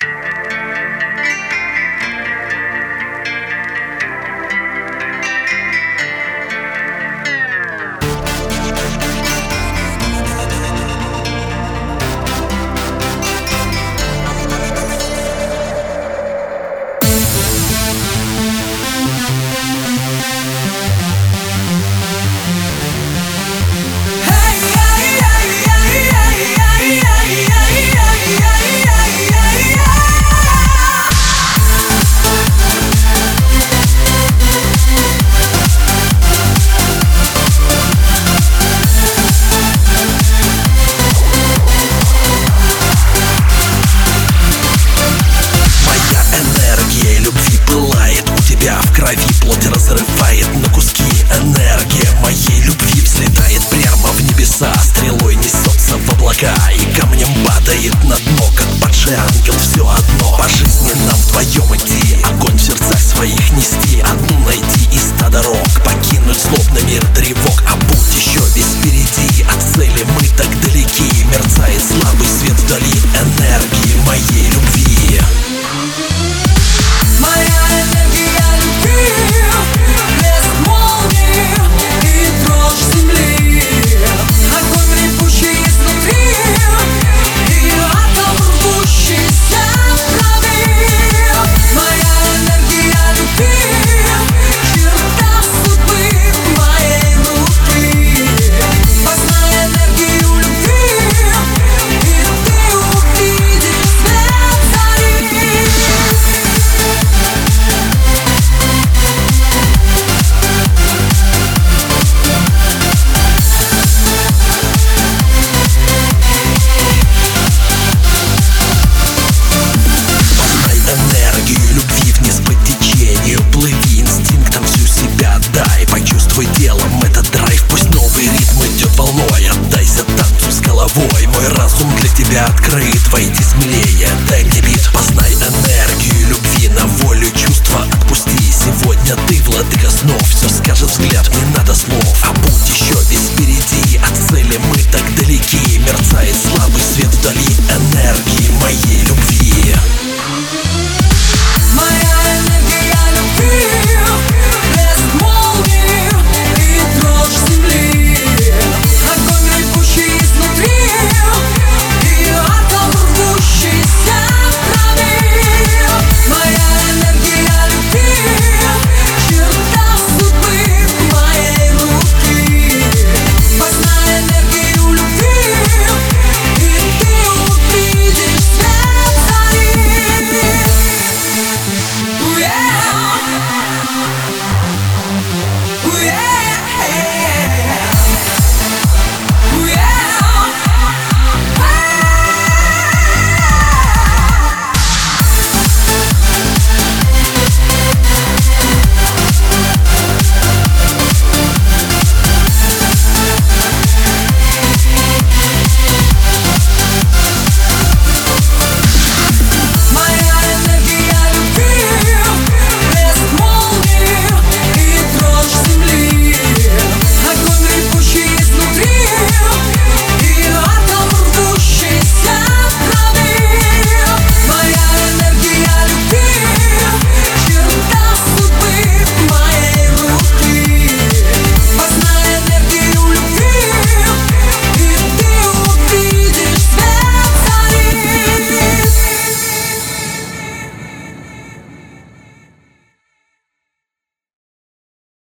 Плоть разрывает на куски. Энергия моей любви взлетает прямо в небеса, стрелой несется в облака и камнем падает на дно, как падший ангел. Все одно по жизни нам вдвоем идти, огонь в сердцах своих нести, одну найти из ста дорог, покинуть злобный мир тревог. А путь еще весь впереди, от цели мы так далеки. Мерцает слабый свет вдали энергии моей любви. Моя энергия любви, блеск молнии и дрожь земли, огонь ревущий изнутри и атом рвущийся в крови. Моя энергия любви, черта судьбы моей руки. Познай энергию любви, и ты увидишь свет зари. Энергию любви вниз по течению плыви, инстинктом всю себя отдай. Почувствуй телом этот драйв, пусть новый ритм идет волной. Отдайся танцу с головой, мой разум для тебя открыт. Войди смелее, дай мне бит. Познай энергию любви, на волю чувства отпусти. Сегодня ты владыка снов, все скажет взгляд, не надо слов. А путь еще весь впереди,